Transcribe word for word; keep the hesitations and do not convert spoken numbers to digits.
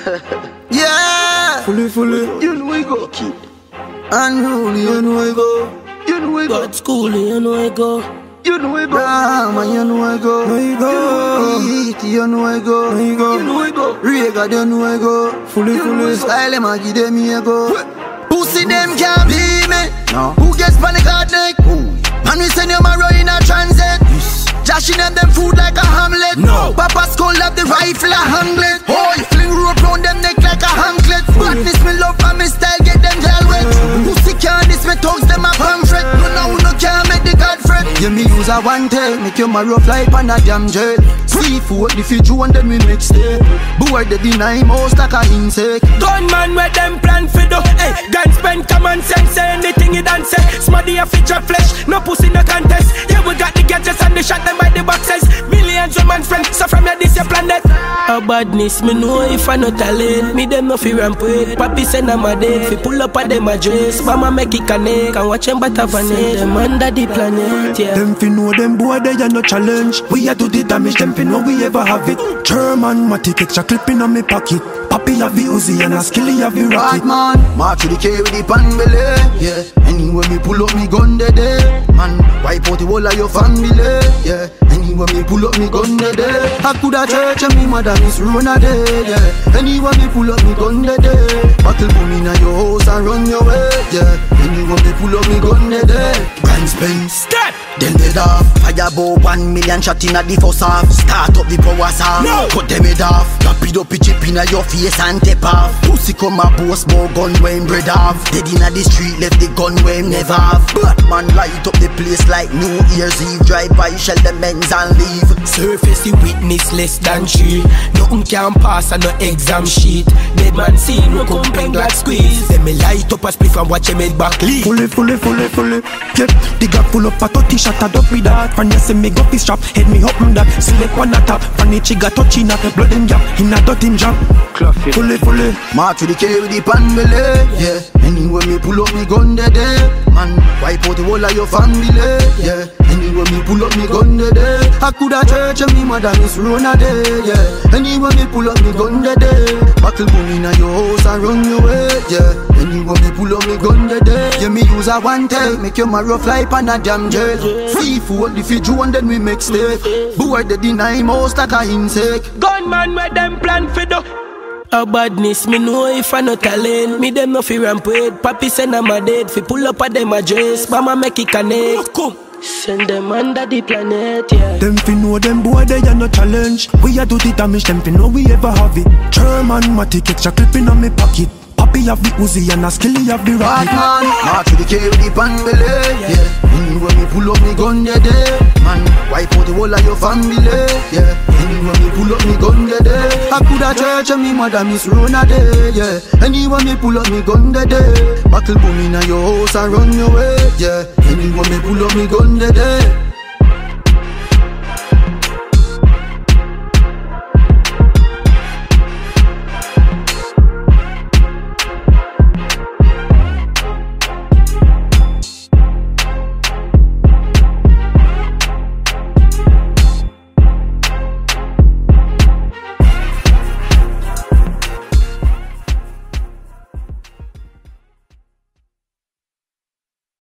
Yeah. Fully, fully. You know we go. Unruly, you know we go. You know we go. God school, you know I go. You know we go. Brahma, you know I go. We go. Eat, you know I go. We go. You know we go. Rega, you know I go. Fully, fully. Style them, I give them here go. Pussy them can't be me. No. Who gets panic hard neck? Ooh. Man, we send your marrow in a transit. Jashing them them food like a Hamlet. No. Papa skull up the rifle a hanglet. Boy, fling rope round them neck like a hanklet. Badness me love and me style get them gel wet. Pussy can't this me thugs them a pamphlet. No now no can't make the god fret. Yeah, me use a one tail, make your marrow fly pan a damn jail. Seafood the future and then we mix it. Boy they deny most like a insect. Gunman where them plan for do. Hey, gun spend common sense. Say anything you done say. Smarty a feature flesh. No pussy no contest. Yeah, we got the gadgets and the shot them by the boxes. Millions of man friends. So from here this your planet. A badness me know if I no talent. Me them no fear and pray. Papi send them a dead. Fi pull up at them address. Mama make it connect. And watch them butter vanet. Them under the planet, yeah. Them fi know them boy they are no challenge. We a do the damage. Them fi know we ever have it. German matic extra clipping on me pocket. Papi have the Uzi and a skilly have the rocket. Bad man, march to the K with the pan belly. Yeah, anywhere me pull up me gun de day. Man, wipe out the whole of your family. Yeah, anywhere me pull up me gun de day. I coulda church and me mother miss run a day. Yeah, anywhere me pull up me gun de day. Battle boom inna your house and run your way. Yeah, anywhere me pull up me gun de day. Grand spend, Step. then dead off. Firebow one million shot inna the first half. Start up the power saw. No. Cut them head off. Drop it up, chip inna your face and tap off. Pussy come a boast more gun when bread off. Dead inna the street left the gun when never have. Batman light up the place like New Year's Eve. Drive by shell the men's and leave. Surface the witness less than three. Nothing can pass and no exam sheet. Dead man see no compeng like squeeze. Then me light up a spliff and watch him head back leave. Fully, fully, fully, fully. Yep, the gap full up a thirty shot a duck with that. From you see me go fi strap, head me up and that. Select one a top, from the trigger touching at blood him gap, in a dot him jump. Fully, fully. March with the K with the pan belly. Yeah, anywhere me pull up me gun de day. Man, wipe out the whole of your family. Yeah, anywhere me pull up me gun de day. I coulda church and me mother miss run a day. Yeah, anywhere me pull up me gun de day. Battle boom inna your house and run your way. Yeah, anywhere me pull up me gun de day. Yeah, me use a one tail, make your marrow fly pan a damn jail. Seafood the future and then we make steak. Boy they deny most like a insect. Gunman where them plan for do. A badness me know if I no talent. Me them no fear and pray. Papi send them a dead. Fi pull up at them address. Mama make it connect. Come. Send them under the planet, yeah. Them fi know them boy they are no challenge. We a do the damage. Them fi know we ever have it. German matic extra clipping on me pocket. Papi have the Uzi and a skilly have the rocket. Batman, march to the K with the pan belly. Yeah, anywhere me pull up me gun de day. Man, wipe out the whole of your family. Yeah, anywhere me pull up me gun de day. I coulda church and me mother miss run a day. Yeah, anywhere me pull up me gun de day. Battle boom inna your house and run your way. Yeah, anywhere me pull up me gun de day.